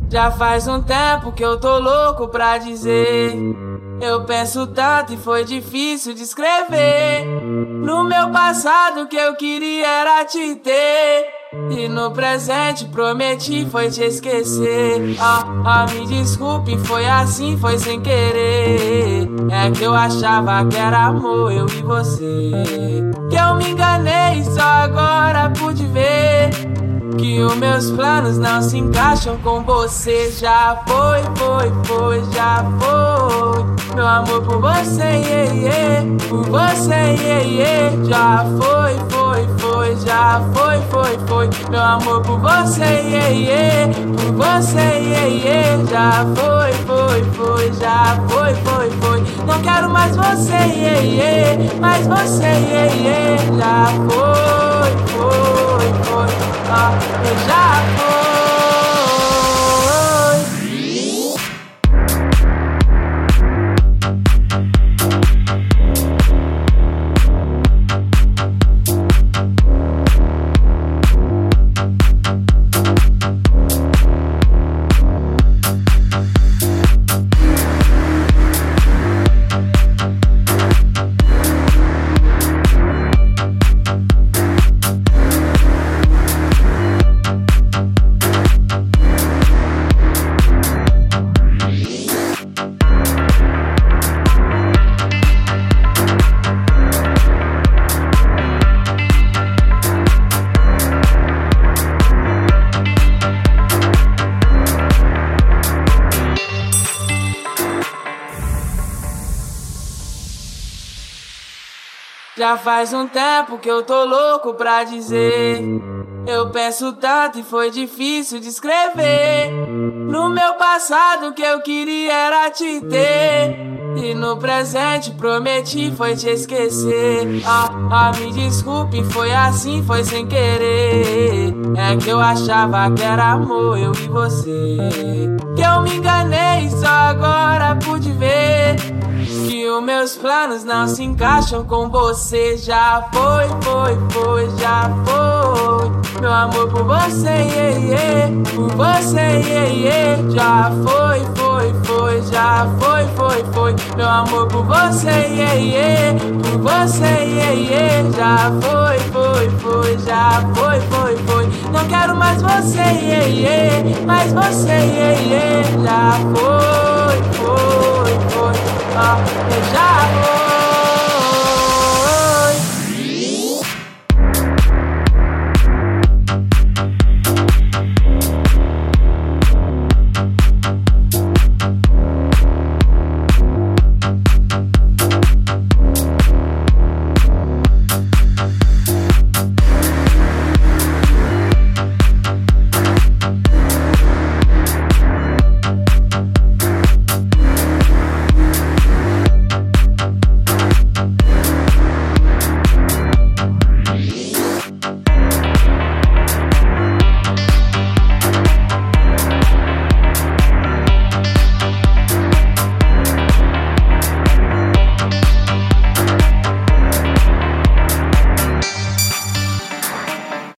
Já faz um tempo que eu tô louco pra dizer. Eu penso tanto e foi difícil de escrever. No meu passado o que eu queria era te ter, e no presente prometi foi te esquecer. Me desculpe, foi assim, foi sem querer. É que eu achava que era amor, eu e você. Que eu me enganei, só agora pude ver que os meus planos não se encaixam com você. Já foi, já foi. Meu amor por você, yeah, yeah. Por você, yeah, yeah. Já foi, já foi. Meu amor por você, yeah, yeah. Por você, yeah, yeah. Já foi, já foi. Não quero mais você, yeah, yeah. Mas você, yeah, yeah. Já foi. Já foi. Já faz um tempo que eu tô louco pra dizer. Eu penso tanto e foi difícil de escrever. No meu passado o que eu queria era te ter, e no presente prometi foi te esquecer. Me desculpe, foi assim, foi sem querer. É que eu achava que era amor, eu e você. Que eu me enganei, só agora pude ver que os meus planos não se encaixam com você. Já foi, já foi. Meu amor por você, yeah, yeah. Por você, yeah, yeah. Já foi, já foi. Meu amor por você, yeah, yeah. Por você, yeah, yeah. Já foi, já foi. Não quero mais você, yeah, yeah. Mas você, yeah, yeah. Já foi. Já foi.